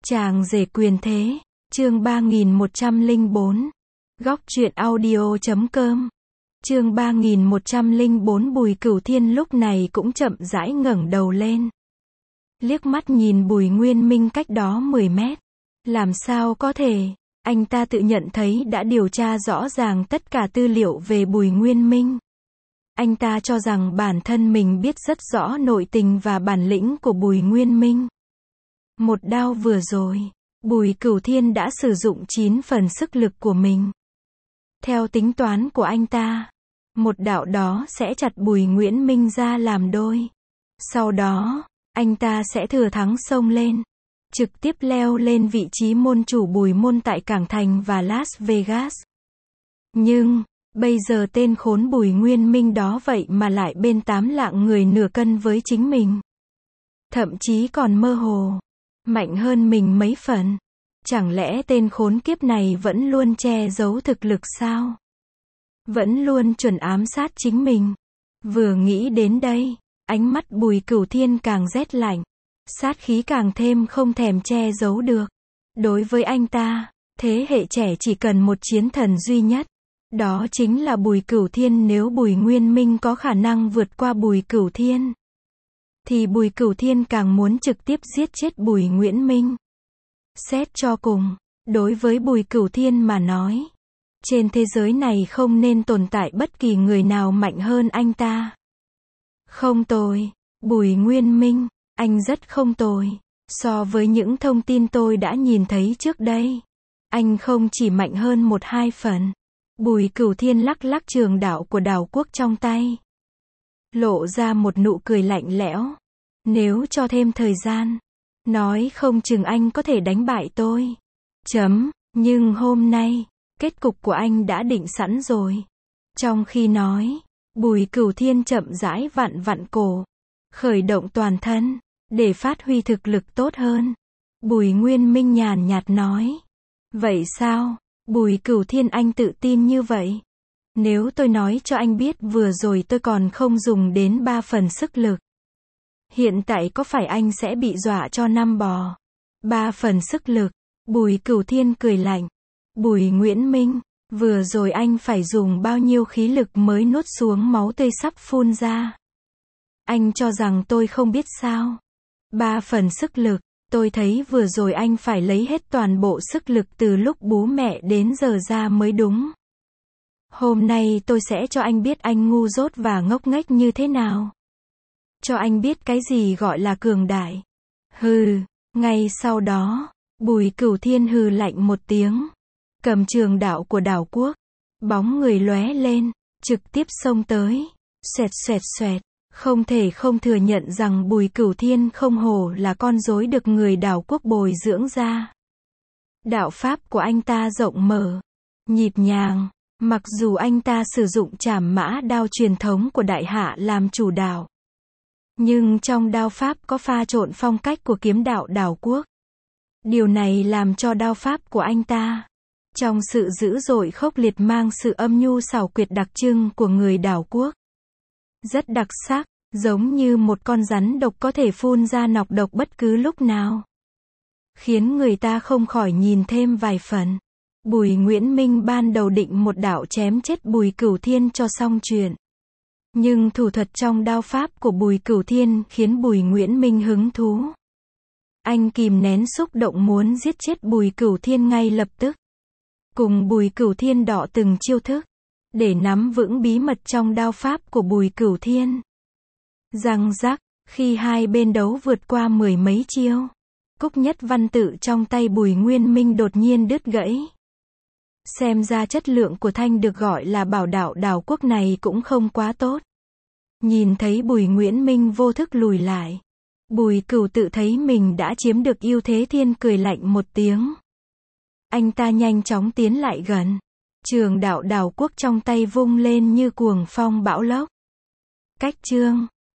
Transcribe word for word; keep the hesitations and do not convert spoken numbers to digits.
Chàng rể quyền thế, chương ba nghìn một trăm lẻ bốn. Góc truyện audio chấm com. Chương ba nghìn một trăm lẻ bốn. Bùi Cửu Thiên lúc này cũng chậm rãi ngẩng đầu lên. Liếc mắt nhìn Bùi Nguyên Minh cách đó mười mét. Làm sao có thể, anh ta tự nhận thấy đã điều tra rõ ràng tất cả tư liệu về Bùi Nguyên Minh. Anh ta cho rằng bản thân mình biết rất rõ nội tình và bản lĩnh của Bùi Nguyên Minh. Một đao vừa rồi, Bùi Cửu Thiên đã sử dụng chín phần sức lực của mình. Theo tính toán của anh ta, một đạo đó sẽ chặt Bùi Nguyễn Minh ra làm đôi. Sau đó, anh ta sẽ thừa thắng xông lên, trực tiếp leo lên vị trí môn chủ Bùi môn tại Cảng Thành và Las Vegas. Nhưng, bây giờ tên khốn Bùi Nguyên Minh đó vậy mà lại bên tám lạng người nửa cân với chính mình. Thậm chí còn mơ hồ mạnh hơn mình mấy phần. Chẳng lẽ tên khốn kiếp này vẫn luôn che giấu thực lực sao? Vẫn luôn chuẩn ám sát chính mình. Vừa nghĩ đến đây, ánh mắt Bùi Cửu Thiên càng rét lạnh. Sát khí càng thêm không thèm che giấu được. Đối với anh ta, thế hệ trẻ chỉ cần một chiến thần duy nhất. Đó chính là Bùi Cửu Thiên. Nếu Bùi Nguyên Minh có khả năng vượt qua Bùi Cửu Thiên, thì Bùi Cửu Thiên càng muốn trực tiếp giết chết Bùi Nguyễn Minh. Xét cho cùng, đối với Bùi Cửu Thiên mà nói, trên thế giới này không nên tồn tại bất kỳ người nào mạnh hơn anh ta. Không tồi, Bùi Nguyên Minh, anh rất không tồi. So với những thông tin tôi đã nhìn thấy trước đây, anh không chỉ mạnh hơn một hai phần. Bùi Cửu Thiên lắc lắc trường đao của Đào Quốc trong tay, lộ ra một nụ cười lạnh lẽo. Nếu cho thêm thời gian, nói không chừng anh có thể đánh bại tôi. Chấm, nhưng hôm nay, kết cục của anh đã định sẵn rồi. Trong khi nói, Bùi Cửu Thiên chậm rãi vặn vặn cổ, khởi động toàn thân, để phát huy thực lực tốt hơn. Bùi Nguyên Minh nhàn nhạt nói. Vậy sao? Bùi Cửu Thiên, anh tự tin như vậy? Nếu tôi nói cho anh biết vừa rồi tôi còn không dùng đến ba phần sức lực, hiện tại có phải anh sẽ bị dọa cho năm bò? Ba phần sức lực. Bùi Cửu Thiên cười lạnh. Bùi Nguyễn Minh, vừa rồi anh phải dùng bao nhiêu khí lực mới nuốt xuống máu tươi sắp phun ra? Anh cho rằng tôi không biết sao? Ba phần sức lực, tôi thấy vừa rồi anh phải lấy hết toàn bộ sức lực từ lúc bú mẹ đến giờ ra mới đúng. Hôm nay tôi sẽ cho anh biết anh ngu dốt và ngốc nghếch như thế nào. Cho anh biết cái gì gọi là cường đại. Hừ. Ngay sau đó, Bùi Cửu Thiên hừ lạnh một tiếng, cầm trường đao của Đào Quốc, bóng người lóe lên, trực tiếp xông tới. Xoẹt xoẹt xoẹt. Không thể không thừa nhận rằng Bùi Cửu Thiên không hổ là con rối được người Đào Quốc bồi dưỡng ra. Đạo pháp của anh ta rộng mở, nhịp nhàng. Mặc dù anh ta sử dụng trảm mã đao truyền thống của Đại Hạ làm chủ đạo, nhưng trong đao pháp có pha trộn phong cách của kiếm đạo Đào Quốc. Điều này làm cho đao pháp của anh ta, trong sự dữ dội khốc liệt mang sự âm nhu xảo quyệt đặc trưng của người Đào Quốc. Rất đặc sắc, giống như một con rắn độc có thể phun ra nọc độc bất cứ lúc nào. Khiến người ta không khỏi nhìn thêm vài phần. Bùi Nguyễn Minh ban đầu định một đạo chém chết Bùi Cửu Thiên cho xong chuyện. Nhưng thủ thuật trong đao pháp của Bùi Cửu Thiên khiến Bùi Nguyễn Minh hứng thú. Anh kìm nén xúc động muốn giết chết Bùi Cửu Thiên ngay lập tức. Cùng Bùi Cửu Thiên đọ từng chiêu thức, để nắm vững bí mật trong đao pháp của Bùi Cửu Thiên. Răng rắc, khi hai bên đấu vượt qua mười mấy chiêu, cúc nhất văn tự trong tay Bùi Nguyên Minh đột nhiên đứt gãy. Xem ra chất lượng của thanh được gọi là bảo đạo Đào Quốc này cũng không quá tốt. Nhìn thấy Bùi Nguyễn Minh vô thức lùi lại, Bùi Cửu tự thấy mình đã chiếm được ưu thế. Thiên cười lạnh một tiếng. Anh ta nhanh chóng tiến lại gần. Trường đao Đào Quốc trong tay vung lên như cuồng phong bão lốc. Cách chương